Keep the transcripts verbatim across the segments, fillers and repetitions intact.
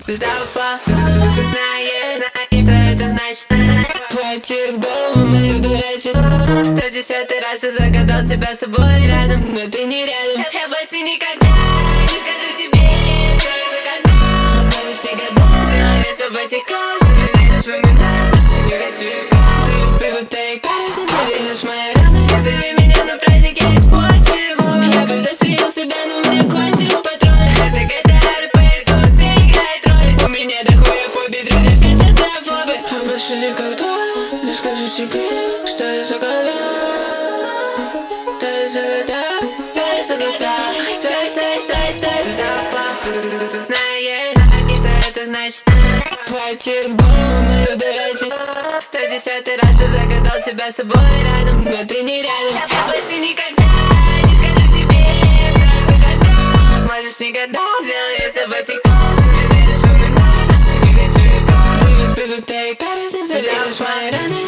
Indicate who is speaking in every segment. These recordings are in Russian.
Speaker 1: Стопа, ты знаешь, что это значит. Хватит в голову мою дурачить. Сто десятый раз я загадал тебя с собой рядом, но ты не рядом. Я больше никогда не скажу тебе, что я загадал. Больше гадал, сделай собачий кол, что ты найдешь моментально. Больше не хочу играть. Ты распрыгнутая кажется, ты лезешь в мои раны. Зови меня на праздник, я испорчу его. Я бы застрелил себя, но у меня кончились патроны. Это джи ти ар, поэтому все играет роль. У меня дохуя фобий, друзья, все социофобы. А больше никогда не скажу тебе, что я загадал. Что я загадал, что я загадал. Стой, стой, стой, стой, стопа. Ты знаешь, что это значит. Хватит в голову мою дурачить. Сто десятый раз я загадал тебя с собой рядом, но ты не рядом. Я больше никогда не скажу тебе, что я загадал. Можешь не гадал, сделай собачий кол. Ты мне веришь в моментально, больше не хочу играть. Ты распрыгнутая кажется, ты лезешь в мои раны.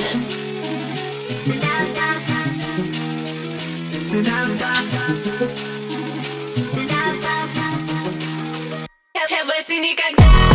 Speaker 1: Я больше никогда